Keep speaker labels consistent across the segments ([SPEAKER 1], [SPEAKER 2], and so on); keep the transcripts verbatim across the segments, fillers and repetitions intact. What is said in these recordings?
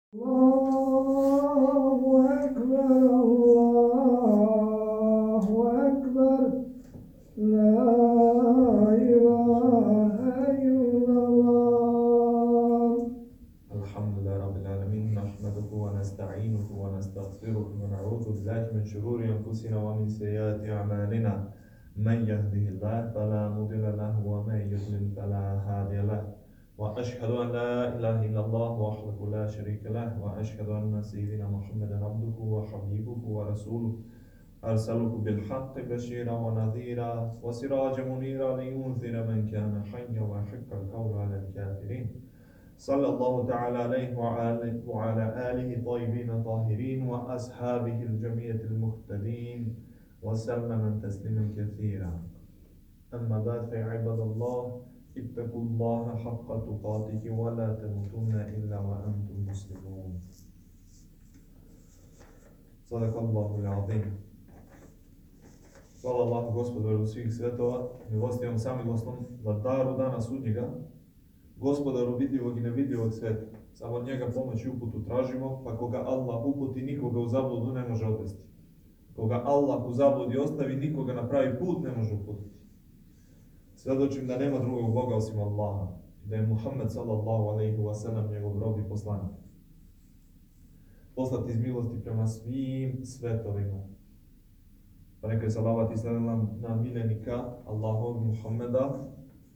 [SPEAKER 1] الله أكبر الله أكبر لا إله إلا الله.
[SPEAKER 2] الحمد لله رب العالمين، نحمده ونستعينه ونستغفره ونعوذ بالله من شرور أنفسنا ومن سيئات أعمالنا. من يهده الله فلا مضل له ومن يضلل فلا هادي له. وأشهد أن لا إله إلا الله وحده لا شريك له، وأشهد أن سيدنا محمدا عبده وحبيبه ورسوله أرسله بالحق بشيرا ونذيرا وسراجا منيرا لينذر من كان حيا ويحق القول على الكافرين. صلى الله تعالى عليه وعلى وعلى آله طيبين طاهرين وأصحابه الجميع المهتدين وسلم تسليما كثيرا. أما بعد فعباد الله، اتقوا الله حق تقاته ولا تموتن إلا وأنتم مسلمون. صدق الله العظيم. Hvala Allahu Gospodaru svih svetova, milostivom samilosnom, vladaru dana sudnjega, Gospodaru vidljivog i nevidljivog sveta. Samo od njega pomoć i uputu tražimo, pa koga Allah uputi, nikoga u zabludu ne može odvesti. Koga Allah u zabludi ostavi, nikoga na pravi put ne može uputiti. Svjedočim da nema drugog Boga osim Allaha, da je Muhammed sallallahu alejhi ve sellem njegov rob i poslanik. Poslat iz milosti prema svim svetovima. Pa neka je salavat i selam na miljenika Allahovog Muhammeda,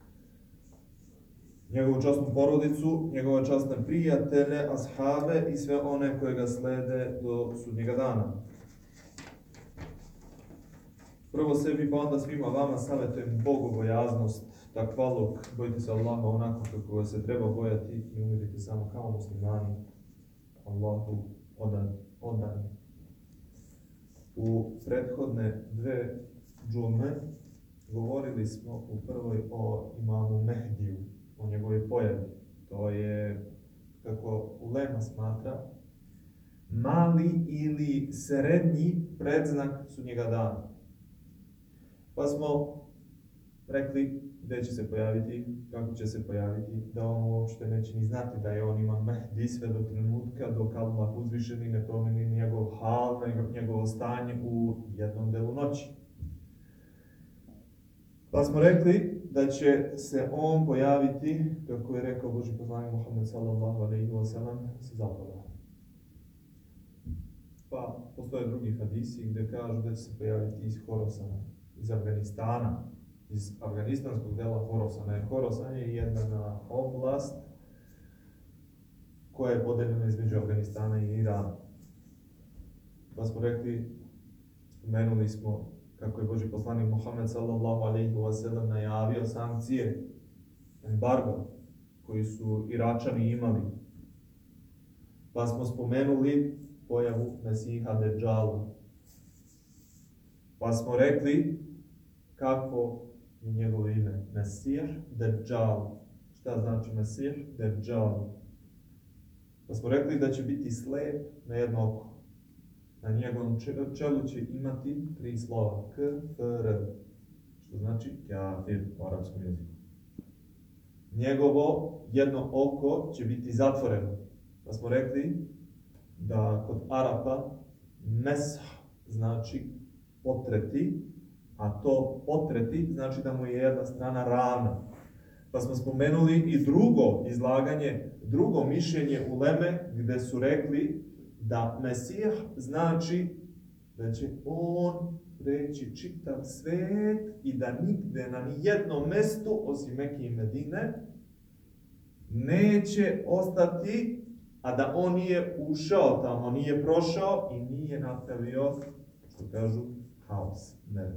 [SPEAKER 2] njegovu časnu porodicu, njegove časne prijatelje, ashabe i sve one koje ga slede do sudnjega dana. Prvo sebi, pa onda svima vama savjetujem bogobojaznost, takvaluk, bojite se Allaha onako kako ga se treba bojati i umirite samo kao muslimani, Allahu odan, odani. U prethodne dve džume govorili smo u prvoj o imamu Mehdiju, o njegovoj pojavi. To je, kako ulema smatra, mali ili srednji predznak sudnjega dana. Pa smo rekli gdje će se pojaviti, kako će se pojaviti, da on uopšte neće ni znati da je on imam Mehdi sve do trenutka dok Allah uzvišeni ne promeni njegov hal, njegovo stanje u jednom delu noći. Pa smo rekli da će se on pojaviti, kako je rekao Božji poslanik Muhammed sallallahu alejhi ve sellem, sa zapada. Pa postoje drugi hadisi gdje kažu da će se pojaviti iz Horosana, iz Afganistana, iz afganistanskog dela Horosana. Jer Horasan je jedna oblast koja je podeljena između Afganistana i Irana. Pa smo rekli, spomenuli smo kako je Božji poslanik Muhammed sallallahu alejhi ve sellem najavio sankcije, embargo, koji su Iračani imali. Pa smo spomenuli pojavu Mesiha Dejjala. Pa smo rekli kako je njegovo ime Mesih Dejjal. Šta znači Mesih Dejjal? Pa smo rekli da će biti slep na jedno oko. Na njegovom čelu će imati tri slova K, F, R, što znači kafir u arapskom jeziku. Njegovo jedno oko će biti zatvoreno. Pa smo rekli da kod Arapa mesh znači potreti, a to potreti znači da mu je jedna strana ravna. Pa smo spomenuli i drugo izlaganje, drugo mišljenje uleme gdje su rekli da Mesih znači da će on preći čitav svijet i da nigde na nijednom mjestu osim Mekke i Medine neće ostati, a da on nije ušao tamo, nije prošao i nije napravio, što kažu, haos, nered.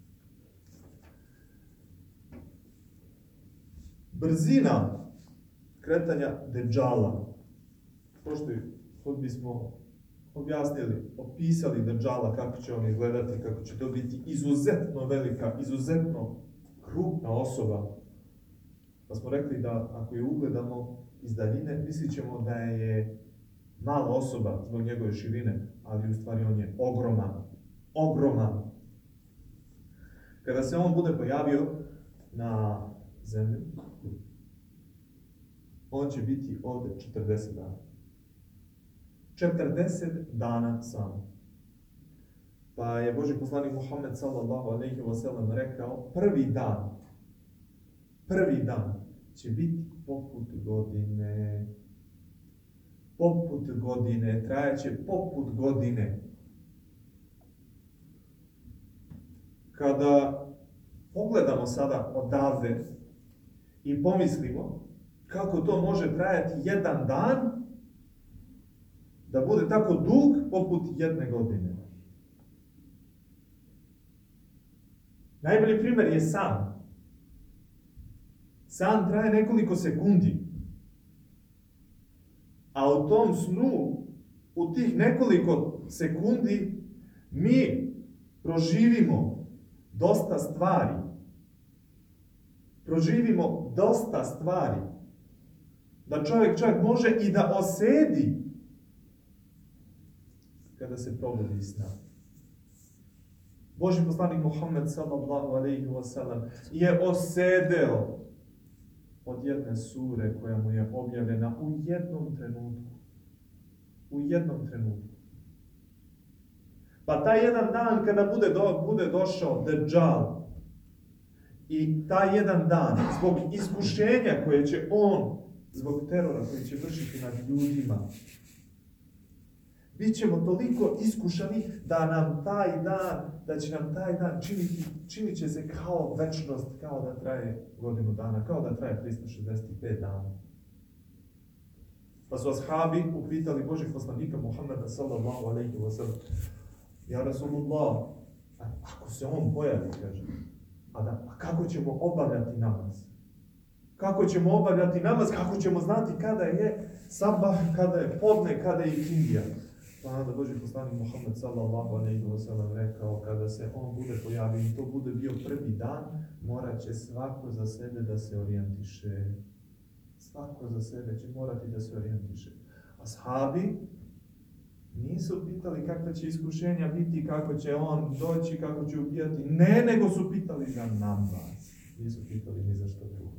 [SPEAKER 2] Brzina kretanja Dejjala. Prošli put bismo objasnili, opisali Dejjala, kako će on izgledati, kako će to biti izuzetno velika, izuzetno krupna osoba. Pa smo rekli da ako je ugledamo iz daljine, mislit ćemo da je mala osoba zbog njegove širine, ali u stvari on je ogroman. Ogroman. Kada se on bude pojavio na zemlji, on će biti ovdje četrdeset dana. četrdeset dana samo. Pa je Božji poslanik Muhammed sallallahu alejhi ve sellem rekao, prvi dan, prvi dan će biti poput godine. Poput godine, trajaće poput godine. Kada pogledamo sada odavde i pomislimo kako to može trajati jedan dan, da bude tako dug poput jedne godine. Najbolji primjer je san. San traje nekoliko sekundi. A u tom snu, u tih nekoliko sekundi, mi proživimo dosta stvari. Proživimo dosta stvari. Da čovjek čak može i da osedi kada se probudi iz sna. Božji poslanik Muhammed sallallahu alejhi ve sellem je osedeo od jedne sure koja mu je objavljena u jednom trenutku. U jednom trenutku. Pa taj jedan dan kada bude, do, bude došao Dejjal i taj jedan dan zbog iskušenja koje će on, zbog terora koji će vršiti nad ljudima, bit ćemo toliko iskušani da nam taj dan, da će nam taj dan činiti, činit će se kao večnost, kao da traje godinu dana, kao da traje tristo šezdeset pet dana. Pa su ashabi upitali Božih poslanika Muhammeda sallallahu alejhi ve sellem, ja Rasulullah, ako se on pojavi, kaže, a, da, a kako ćemo obavljati namaz? Kako ćemo obavljati namaz? Kako ćemo znati kada je sabah, kada je podne, kada je ikindija? Pa onda Božji poslanik Muhammed sallallahu alejhi ve sellem rekao, kada se on bude pojavio i to bude bio prvi dan, morat će svako za sebe da se orijentiše. Svako za sebe će morati da se orijentiše. Ashabi nisu pitali kakva će iskušenja biti, kako će on doći, kako će ubijati. Ne, nego su pitali za namaz. Nisu pitali ni za što drugo.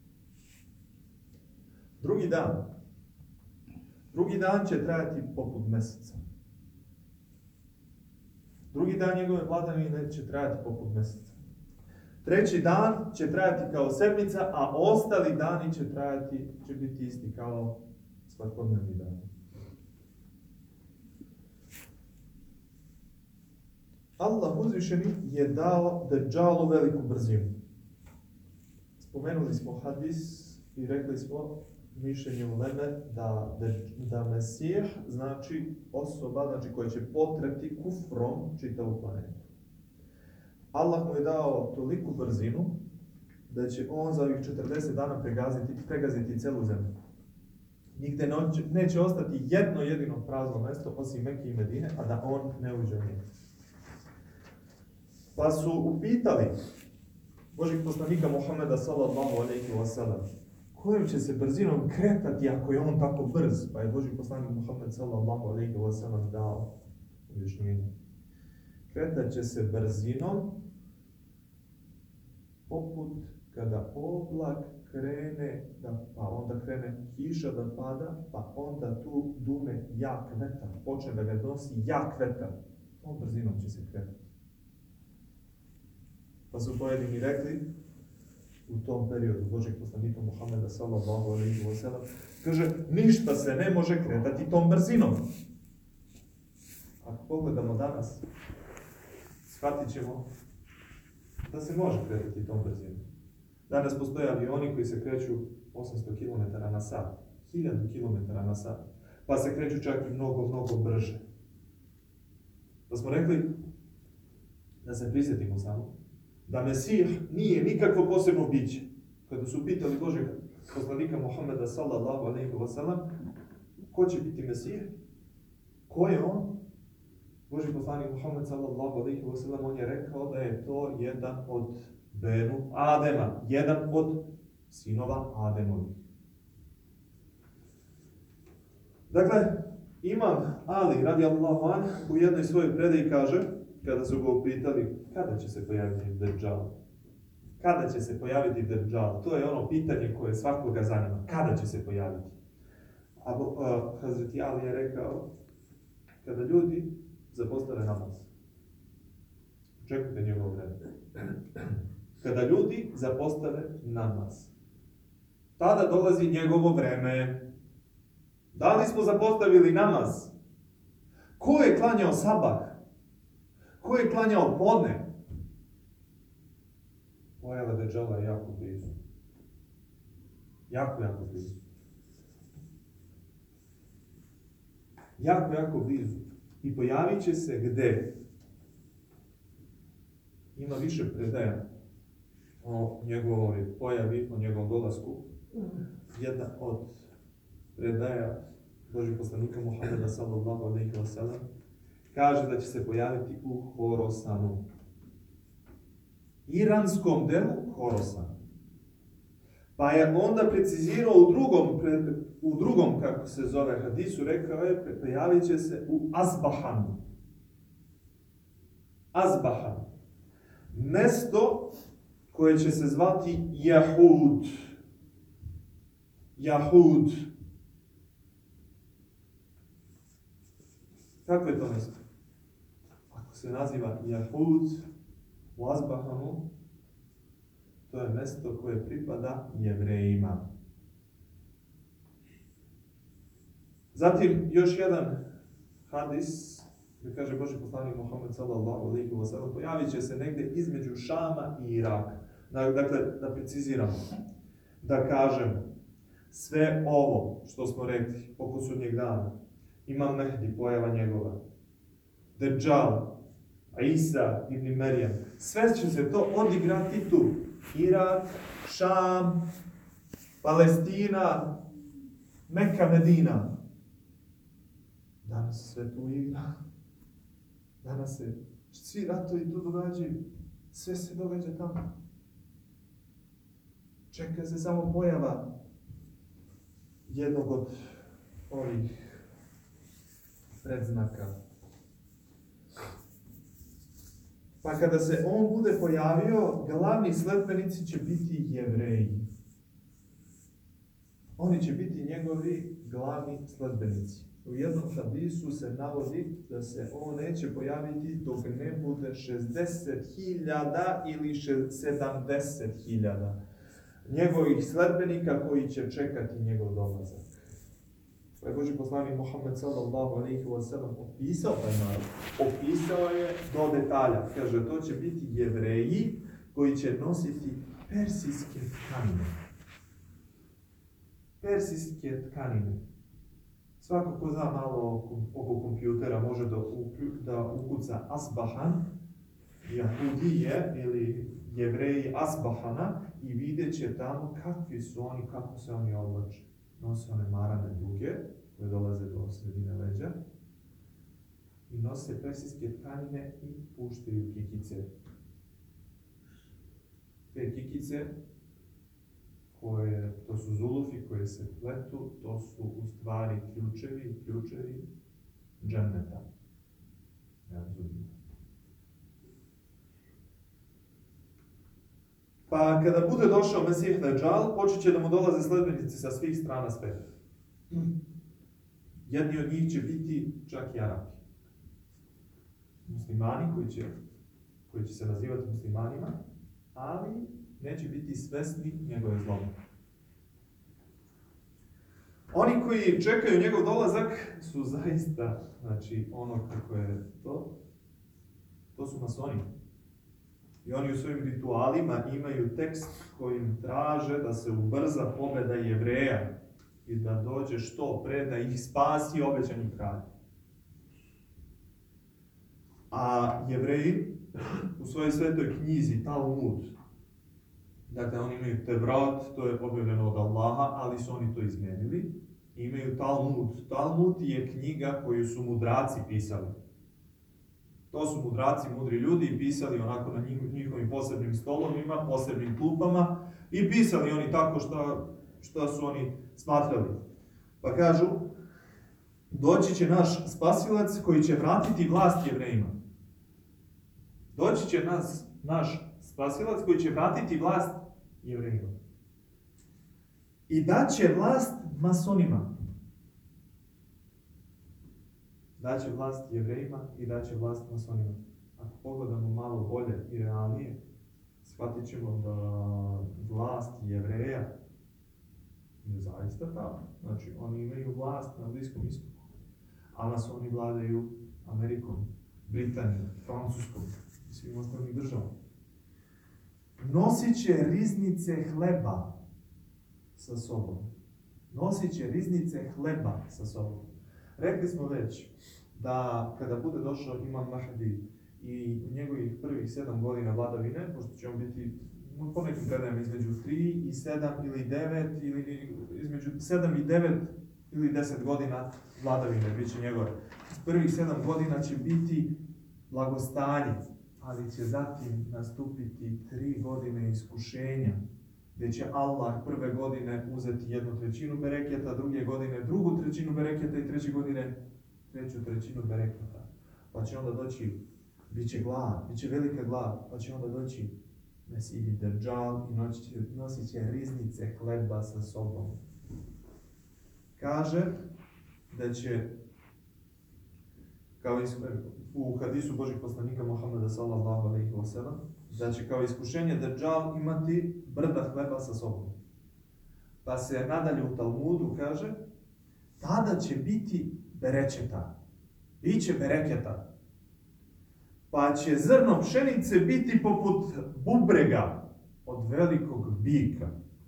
[SPEAKER 2] Drugi dan. Drugi dan će trajati poput mjeseca. Drugi dan njegove vladavine će trajati poput mjeseca. Treći dan će trajati kao sedmica, a ostali dani će trajati, će biti isti kao svakodnevni dan. Allah uzvišeni je dao Dejjalu veliku brzinu. Spomenuli smo hadis i rekli smo mišljenje uleme da, da Mesih znači osoba znači, koja će potreti kufrom čitavu planetu. Allah mu je dao toliku brzinu da će on za ovih četrdeset dana pregaziti, pregaziti celu zemlju. Nigde neće, neće ostati jedno jedino prazno mjesto osim Mekke i Medine, a da on ne uđe u njih. Pa su upitali Božih poslanika Muhammeda sallallahu alejhi ve sellem kojom će se brzinom kretati ako je on tako brz? Pa je Božji poslanik Muhammed sallallahu alejhi ve sellem dao objašnjenje. Kretat će se brzinom poput kada oblak krene, da, pa onda krene kiša da pada, pa onda tu dune jak vetar, počne da ga nosi jak vetar. Tom brzinom će se kretati. Pa su pojedini rekli, u tom periodu Božeg poslanika Muhammeda sallallahu alejhi ve sellem, kaže, ništa se ne može kretati tom brzinom. Ako pogledamo danas, shvatit ćemo da se može kretati tom brzinom. Danas postoje avioni koji se kreću osamsto kilometara na sat, hiljadu kilometara na sat, pa se kreću čak i mnogo, mnogo brže. Pa smo rekli, da se prisjetimo samo, da Mesih nije nikakvo posebno biće. Kada su pitali Božeg poslanika Muhammeda sallallahu alejhi ve sellem, ko će biti Mesih? Ko je on? Božji poslanik Muhammed sallallahu alejhi ve sellem, on je rekao da je to jedan od Benu Adema, jedan od sinova Ademovi. Dakle, Imam Ali radijallahu anhu u jednoj svojoj predaji kaže, kada su ga upitali kada će se pojaviti Dejjal. Kada će se pojaviti Dejjal? To je ono pitanje koje svakoga zanima. Kada će se pojaviti? A uh, Hazreti Ali je rekao, kada ljudi zapostave namaz. Čekajte njegovo vreme. Kada ljudi zapostave namaz. Tada dolazi njegovo vreme. Da li smo zapostavili namaz? Ko je klanjao sabah? Ko je klanjao podne? Pojava Deđala je jako blizu. Jako, jako blizu. Jako, jako blizu. I pojavit će se gde? Ima više predaja o njegovoj pojavi, o njegovom dolasku. Jedna od predaja Božih poslanika Muhameda sallallahu alejhi ve sellem kaže da će se pojaviti u Horosanu. Iranskom delu Horosana. Pa je onda precizirao u drugom, u drugom kako se zove hadisu, rekao je, pojavit će se u Asbahanu. Asbahan. Mesto koje će se zvati Jahud. Jahud. Kako je to mjesto? Ako se naziva Jahud u Asbahanu, to je mjesto koje pripada Jevrejima. Zatim, još jedan hadis, gdje kaže Boži poslanik Muhammed sallallahu alejhi ve sellem, pojavit će se negdje između Šama i Iraka. Dakle, da preciziramo, da kažem, sve ovo što smo rekli oko sudnjeg dana, Imam Mehdi, pojava njegova, Deđal, Isa ibn Merijem, sve će se to odigrati tu. Irak, Šam, Palestina, Mekka, Medina. Danas sve tu igra. Danas se svi ratovi tu događaju. Sve se događa tamo. Čeka se samo pojava jednog od ovih predznaka. Pa kada se on bude pojavio, glavni sledbenici će biti Jevreji. Oni će biti njegovi glavni sledbenici. U jednom hadisu se navodi da se on neće pojaviti dok ne bude šezdeset hiljada ili sedamdeset hiljada njegovih sledbenika koji će čekati njegov dolazak. Pa je Boži poslanik Muhammed sallallahu alejhi ve sellem opisao taj narod. Opisao je do detalja. Kaže, to će biti Jevreji koji će nositi persijske tkanine. Persijske tkanine. Svako ko zna malo oko, oko kompjutera može da, da ukuca Asbahan, Jahudije ili Jevreji Asbahana i vidjet će tamo kakvi su oni, kako se oni oblače. Nose one marane duge, koje dolaze do sredine leđa, i nose persijske tkanine i puštaju kikice. Te kikice, koje, to su zulufi koje se pletu, to su u stvari ključevi, ključevi dženneta. Ja, pa kada bude došao Mesih Deđal, počet će da mu dolaze sledbenici sa svih strana sveta. Jedni od njih će biti čak i Arapi. Muslimani koji će, koji će se nazivati muslimanima, ali neće biti svesni njegove zlobe. Oni koji čekaju njegov dolazak su zaista, znači ono kako je to, to su masoni. I oni u svojim ritualima imaju tekst kojim traže da se ubrza pobjeda Jevreja i da dođe što pre da ih spasi obećani kralj. A Jevreji u svojoj svetoj knjizi Talmud, dakle oni imaju Tevrat, to je objavljeno od Allaha, ali su oni to izmijenili, imaju Talmud. Talmud je knjiga koju su mudraci pisali. To su mudraci, mudri ljudi i pisali onako na njihovim posebnim stolovima, posebnim klupama i pisali oni tako što, što su oni smatrali. Pa kažu, doći će naš spasilac koji će vratiti vlast Jevrejima. Doći će nas, naš spasilac koji će vratiti vlast Jevrejima. I dat će vlast masonima. daće vlast Jevrejima i daće vlast masonima. Ako pogledamo malo bolje i realnije, shvatit ćemo da vlast Jevreja je zaista prava. Znači, oni imaju vlast na Bliskom istoku, a masoni vladaju Amerikom, Britanijom, Francuskom i svim ostalim državama. Nosit će riznice hleba sa sobom. Nosit će riznice hleba sa sobom. Rekli smo već da kada bude došao Imam Mahdi i u njegovih prvih sedam godina vladavine, pošto će on biti po nekim predajama između tri i sedam ili devet, ili između sedam i devet ili deset godina vladavine, bit će njegove. Prvih sedam godina će biti blagostanje, ali će zatim nastupiti tri godine iskušenja, gdje će Allah prve godine uzeti jednu trećinu bereketa, druge godine drugu trećinu bereketa i treće godine treću trećinu bereketa. Pa će onda doći, bit će glad, bit će velika glad, pa će onda doći Mesih Dejjal i nosit će riznice hleba sa sobom. Kaže da će, kao u hadisu Božih poslanika Muhameda sallallahu alejhi ve sellem, da će kao iskušenje Dejjal imati brda hleba sa sobom. Pa se nadalje u Talmudu kaže, tada će biti berećeta, biće bereketa. Pa će zrno pšenice biti poput bubrega od velikog bika.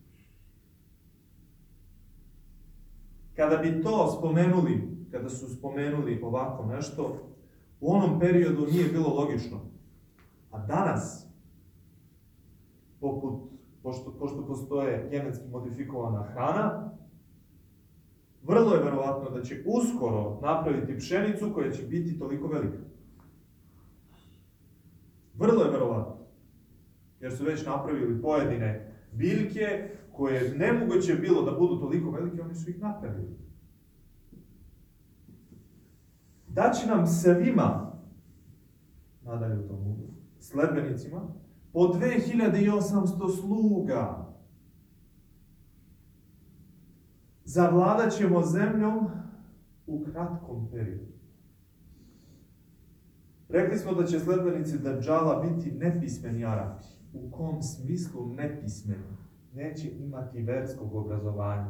[SPEAKER 2] Kada bi to spomenuli, kada su spomenuli ovako nešto, u onom periodu nije bilo logično. A danas, poput, pošto, pošto postoje genetski modifikovana hrana, vrlo je verovatno da će uskoro napraviti pšenicu koja će biti toliko velika. Vrlo je verovatno. Jer su već napravili pojedine biljke koje nemoguće bilo da budu toliko velike, oni su ih napravili. Daće nam svima, nadalje u tomu, sledbenicima, po dve hiljade osamsto sluga. Zavladat ćemo zemljom u kratkom periodu. Rekli smo da će sledbenici Dejjala biti nepismeni Arapi. U kom smislu nepismeni? Neće imati verskog obrazovanja.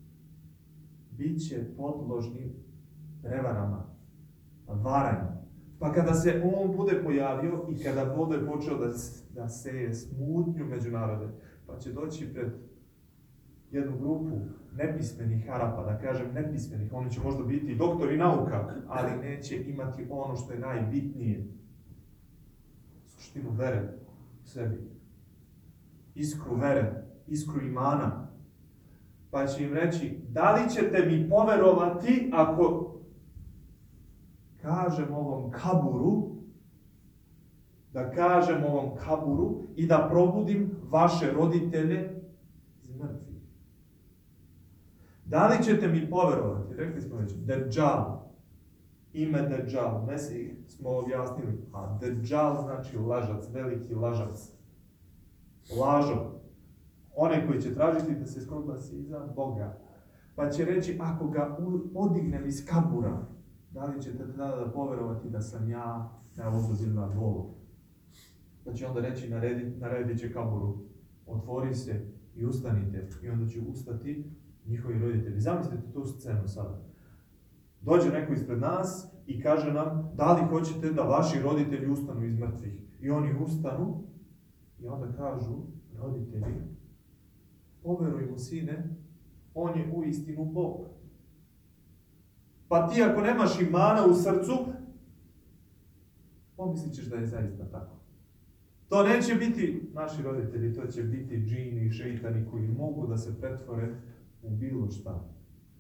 [SPEAKER 2] Biće podložni prevarama, varanju. Pa kada se on bude pojavio i kada bude počeo da, da seje smutnju među narode, pa će doći pred jednu grupu nepismenih Arapa, da kažem nepismenih, oni će možda biti doktori nauka, ali neće imati ono što je najbitnije. Suštinu vere u sebi. Iskru vere, iskru imana. Pa će im reći, da li ćete mi poverovati ako kažem ovom kaburu, da kažem ovom kaburu i da probudim vaše roditelje iz mrtvih. Da li ćete mi poverovati? Rekli smo već, Dejjal, ime Dejjal, Mesih smo objasnili, a Dejjal znači lažac, veliki lažac, lažov, onaj koji će tražiti da se skoglasi iza Boga. Pa će reći, ako ga podignem iz kabura, da li ćete tada da poverovati da sam ja neobuzilna Bog? Pa će onda reći, naredi, naredit će kaburu, otvori se i ustanite. I onda će ustati njihovi roditelji. Zamislite tu scenu sada. Dođe neko ispred nas i kaže nam, da li hoćete da vaši roditelji ustanu iz mrtvih? I oni ustanu i onda kažu roditelji, poveruj mu sine, on je uistinu Bog. Pa ti ako nemaš imana u srcu, pomislit ćeš da je zaista tako. To neće biti naši roditelji, to će biti džini i šeitani koji mogu da se pretvore u bilo šta.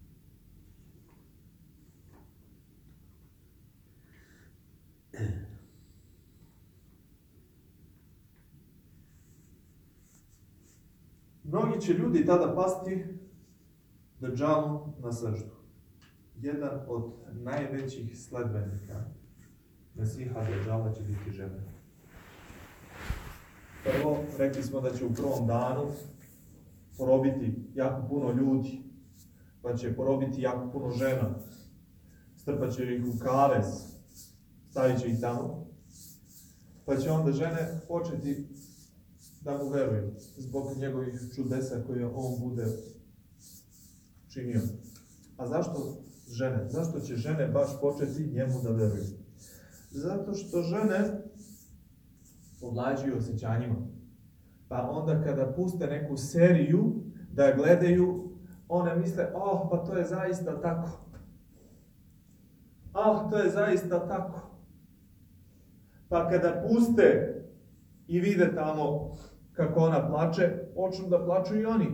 [SPEAKER 2] Mnogi će ljudi tada pasti Dejjalu na srždu. Jedan od najvećih sledbenika Mesiha Dejjala će biti žena. Prvo, rekli smo da će u prvom danu porobiti jako puno ljudi, pa će porobiti jako puno žena. strpat će ih u kavez, stavit će ih tamo, pa će onda žene početi da mu veruju zbog njegovih čudesa koje on bude činio. A zašto žene? Zašto će žene baš početi njemu da veruju? Zato što žene povlađuju osjećanjima. Pa onda kada puste neku seriju da gledaju, one misle, oh, pa to je zaista tako. Ah, to je zaista tako. Pa kada puste i vide tamo kako ona plače, počnu da plaču i oni.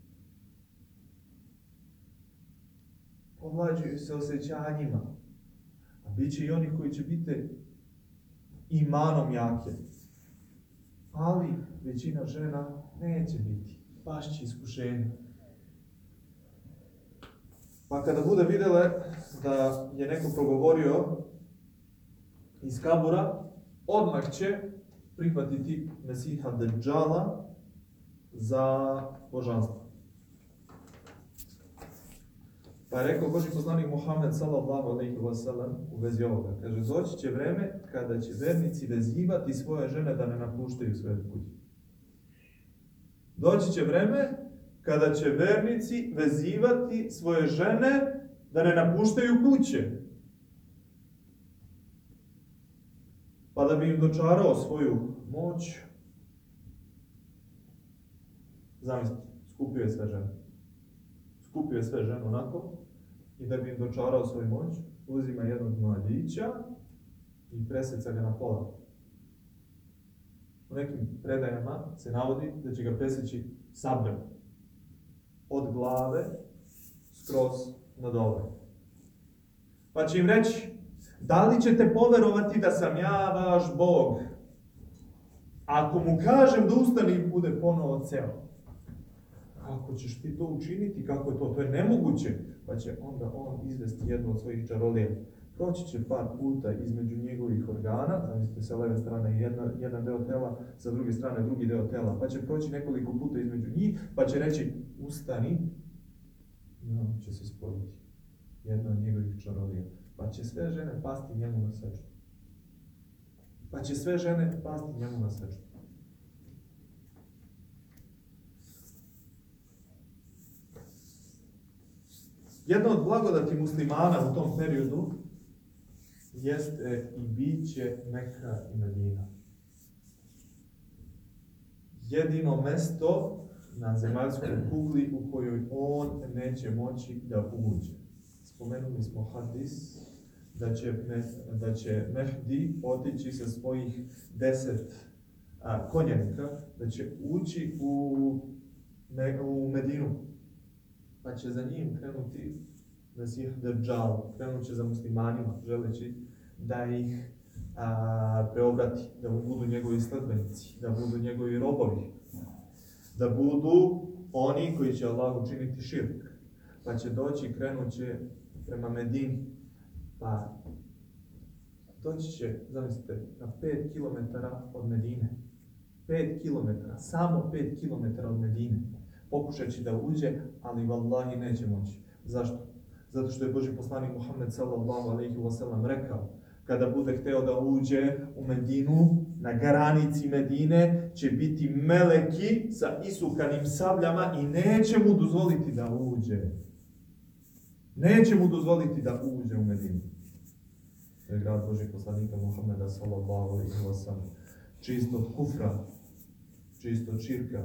[SPEAKER 2] Povlađuju se osjećanjima. A bit će i oni koji će biti imanom jake. Ali većina žena neće biti. Baš će iskušenje. Pa kada bude vidjela da je neko progovorio iz kabura, odmah će prihvatiti Mesiha Dejjala za božanstvo. Pa je rekao Božji poslanik Muhammed sallallahu alejhi ve sellem u vezi ovoga. Kaže, doći će vreme kada će vernici vezivati svoje žene da ne napuštaju svoje kuće. Doći će vreme kada će vernici vezivati svoje žene da ne napuštaju kuće. Pa da bi im dočarao svoju moć, zamislite, skupio je sve žene. Skupio je sve žene onako i da bi im dočarao svoju moć, uzima jednog mladića i preseca ga na pola. U nekim predajama se navodi da će ga preseći sabljom. Od glave skroz na dole. Pa će im reći, da li ćete poverovati da sam ja vaš Bog? Ako mu kažem da ustane i bude ponovo ceo. Kako ćeš ti to učiniti? Kako je to? To je nemoguće. Pa će onda on izvesti jednu od svojih čarolija. Proći će par puta između njegovih organa, zamislite sa leve strane jedna, jedan deo tela, sa druge strane drugi deo tela, pa će proći nekoliko puta između njih, pa će reći ustani i on će se spojiti. Jedna od njegovih čarolija. Pa će sve žene pasti njemu na seču. Pa će sve žene pasti njemu na seču. Jedna od blagodati muslimana u tom periodu jeste i biće Meka i Medina. Jedino mesto na zemaljskoj kugli u kojoj on neće moći da uđe. Spomenuli smo hadis da će, da će Mehdi otići sa svojih deset a, konjanika, da će ući u, ne, u Medinu. Pa će za njim krenuti Mesih Dejjal, krenut će za muslimanima, želeći da ih a, preobrati, da budu njegovi sledbenici, da budu njegovi robovi, da budu oni koji će Allah učiniti širk. Pa će doći, krenut će prema Medini, pa doći će, zamislite, na pet kilometara od Medine. pet kilometara, samo pet kilometara od Medine. Pokušat će da uđe, ali vallahi neće moći. Zašto? Zato što je Božji poslanik Muhammed sallallahu alejhi ve sellem rekao, kada bude hteo da uđe u Medinu, na granici Medine će biti meleki sa isukanim sabljama i neće mu dozvoliti da uđe. Neće mu dozvoliti da uđe u Medinu. To je grad Božjeg poslanika Muhammeda sallallahu alejhi ve sellem. Čist od kufra, čist od širka.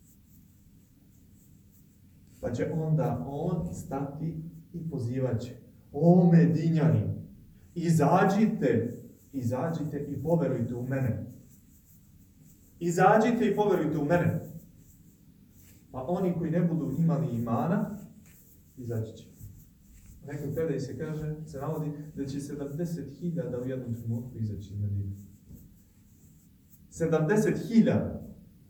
[SPEAKER 2] Pa će onda on stati i pozivaće. O Medinjani, izađite, izađite i poverujte u mene. Izađite i poverujte u mene. Pa oni koji ne budu imali imana, izaći će. U nekom predaji se kaže, se navodi da će sedamdeset hiljada u jednom trenutku izaći iz Medine. sedamdeset hiljada.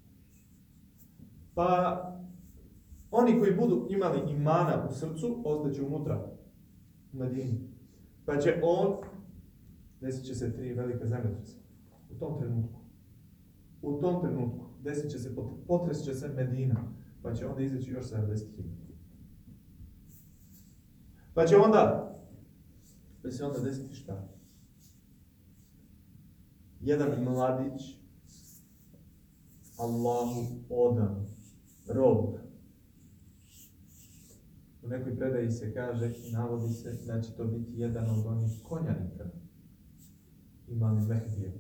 [SPEAKER 2] Pa oni koji budu imali imana u srcu, ostaće unutra, u Medini. Pa će on, desit će se tri velike zemljotresa. U tom trenutku. U tom trenutku desit će se, potres će se Medina. Pa će onda izaći još sedamdeset hiljada. Pa će onda Pa se onda desiti šta? Jedan mladić, Allahu odan, rob. U nekoj predaji se kaže i navodi se da će to biti jedan od onih konjanika, imali Mehdije.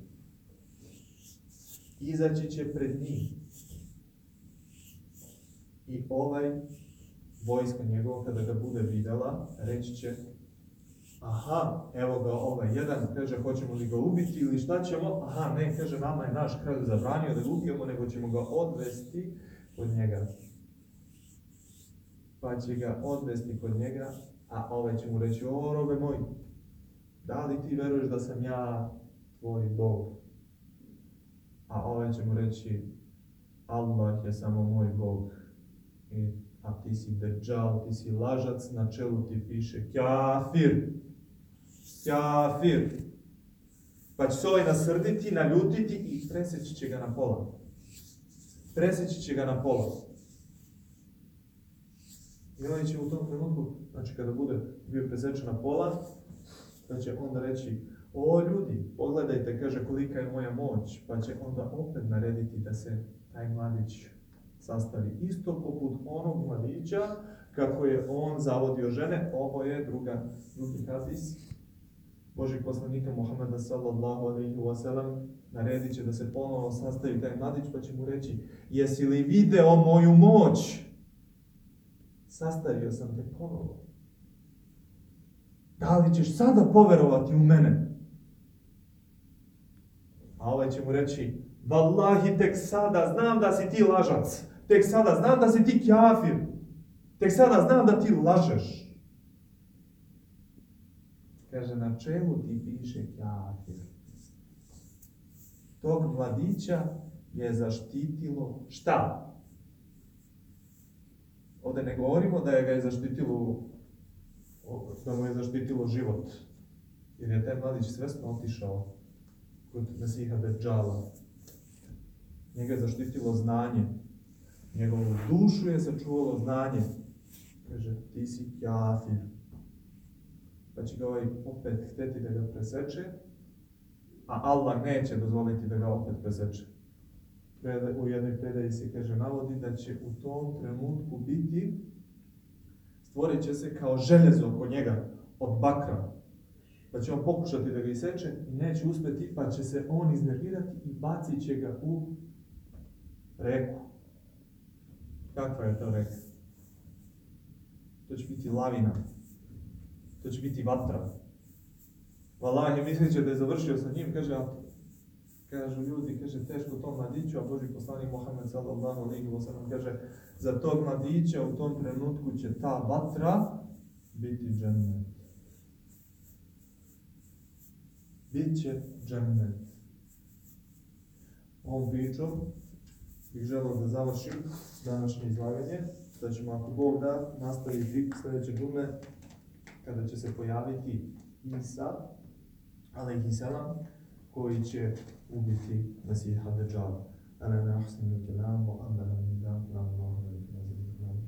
[SPEAKER 2] Izaći će pred njim i ovaj vojska njegova kada ga bude vidjela, reći će: aha, evo ga ovaj jedan, kaže, hoćemo li ga ubiti ili šta ćemo? Aha, ne, kaže, nama je naš kralj zabranio da ga ubijemo, nego ćemo ga odvesti kod njega. Pa će ga odvesti kod njega, a ovaj će mu reći: o, robe moj, da li ti veruješ da sam ja tvoj Bog? A ovaj će mu reći: Allah je samo moj Bog. I, a ti si deđal, ti si lažac, na čelu ti piše kafir. Kafir. Pa će se ovaj nasrditi, naljutiti i preseći će ga na pola. Preseći će ga na pola. I ovaj će u tom trenutku, znači kada bude bio presečen na pola, da će onda reći: o ljudi, pogledajte, kaže, kolika je moja moć. Pa će onda opet narediti da se taj mladić sastavi isto poput onog mladića kako je on zavodio žene. Ovo je druga, drugi hadis Božih poslanika Muhameda sallallahu alejhi ve sellem. Naredit će da se ponovo sastavi taj mladić, pa će mu reći: jesi li video moju moć? Sastavio sam te ponovo. Da li ćeš sada poverovati u mene? A ovaj će mu reći: vallahi, tek sada znam da si ti lažac. Tek sada znam da si ti kafir. Tek sada znam da ti lažeš. Kaže, na čelu ti piše kafir. Tog mladića je zaštitilo šta? Ovdje ne govorimo da je ga je zaštitilo, da mu je zaštitilo život. Jer je taj mladić svesno otišao kod Mesiha Deđala. Njega je zaštitilo znanje. Njegovu dušu je sačuvalo znanje. Kaže, ti si kafir. Pa će ga ovaj opet hteti da ga preseče, a Allah neće dozvoliti da ga opet preseče. U jednoj predaji se kaže, navodi da će u tom trenutku biti, stvorit će se kao željezo oko njega od bakra. Pa će on pokušati da ga iseče i neće uspjeti, pa će se on iznervirati i bacit će ga u reku. Kakva je to reka? To će biti lavina. To će biti vatra. Valahi mislit će da je završio sa njim, kaže, kažu ljudi, kaže, teško tom mladiću, a Boži poslanik Muhammed sallallahu alejhi ve sellem kaže, za tog mladića u tom trenutku će ta vatra biti džennet. Biće džennet. Ovom pričom bih želeo da završim današnje izlaganje, da ćemo, ako Bog da, nastaviti sljedeće džume, kada će se pojaviti Isa, alejhi selam, koji će ubiti Mesiha Deđala. Ana ne ahsinu kelam, wa anda nam nidam, kelam Allahu ne nazim, kelam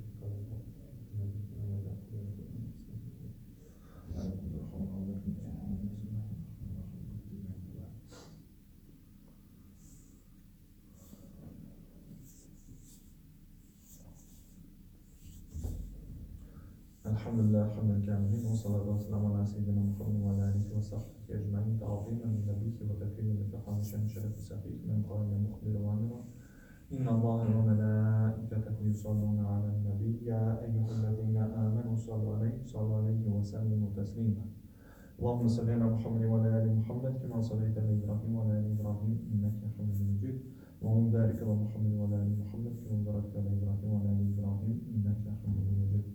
[SPEAKER 2] Alhamdulillah, hamdan kamilan, wa salatu wa salamu ala sayyidina Muhammad wa ala alihi wa sahbihi ajma'in, ta'ziman min nabiyhi wa takriman li fahmi shan sharaf sahih man qala mukhbir wa amira. Inna Allaha wa malaikatahu yusalluna ala an-nabiy ya ayyuhalladhina amanu sallu alayhi sallu alayhi wa sallimu taslima. Allahumma salli ala Muhammad wa ala ali Muhammad kama sallaita ala Ibrahim wa ala ali Ibrahim innaka Hamidum Majid. Allahumma barik ala Muhammad wa ala ali Muhammad kama barakta ala Ibrahim wa ala ali Ibrahim innaka Hamidum Majid.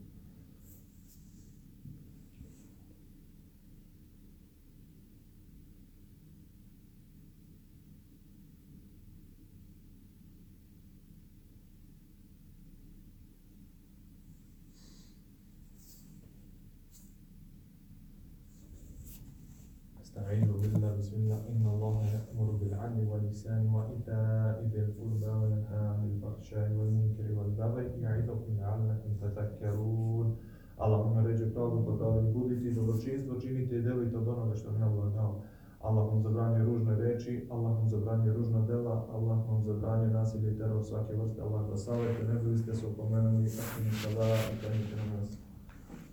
[SPEAKER 2] أعوذ بالله بسم الله إن الله يأمر بالعدل والإحسان وإيتاء ذي القربى وينهى عن الفحشاء والمنكر والبغي يعظكم لعلكم تذكرون Allah nam naređuje pravdu, pa pravdu buditi, dobročinstvo činite i delite od onoga što mi Allah dao. Allah nam zabranjuje ružne reči, Allah nam zabranjuje ružna dela, Allah nam zabranjuje nasilje i teror svake vrste, Allah da savjete, ne bili ste se